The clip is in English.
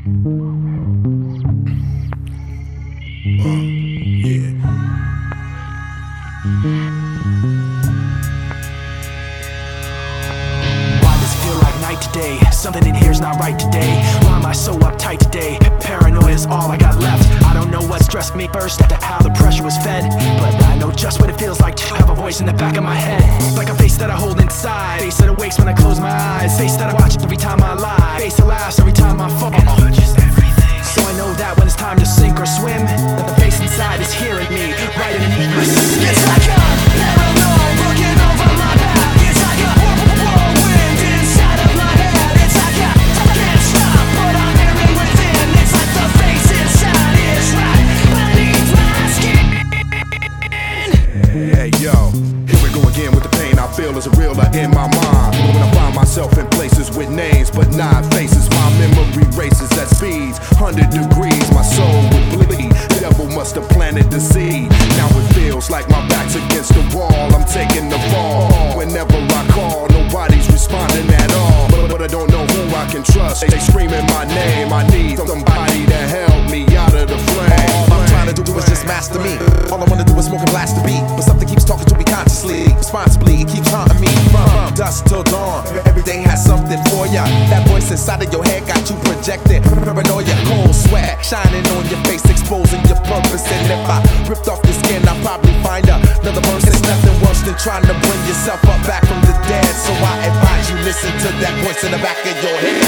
Yeah. Why does it feel like night today? Something in here's not right today. Why am I so uptight today? Paranoia is all I got left. I don't know what stressed me first after how the pressure was fed, but I know just what it feels like to have a voice in the back of my head. Like a face that I hold inside, face that awakes when I close my eyes, face that I watch every time I lie, face that laughs every time I fall. So I know that when it's time to sink or swim, that the face inside is hearing me right underneath my skin. It's like a paranoid looking over my back. It's like a whirlwind inside of my head. It's like I can't stop, but I'm hearing within. It's like the face inside is right beneath my skin. Hey yo, here we go again with the pain I feel is a realer in my mind. When I find myself in places with names but not faces, my memory races at speeds 100 degrees. My soul would bleed. The devil must have planted the seed. Now it feels like my back's against the wall. I'm taking the fall. Whenever I call, nobody's responding at all. But I don't know who I can trust. They screaming my name. I need somebody to help me out of the flame. All I'm trying to do is just master me. All I wanna do is smoke and blast the beat, but something keeps talking to me consciously, responsibly. It keeps haunting me from dusk till dawn. Every day has something for ya. That voice inside of your head got you projected. Paranoia, cold sweat shining on your face, exposing your purpose. And if I ripped off the skin, I'll probably find another person. It's nothing worse than trying to bring yourself up back from the dead. So I advise you listen to that voice in the back of your head.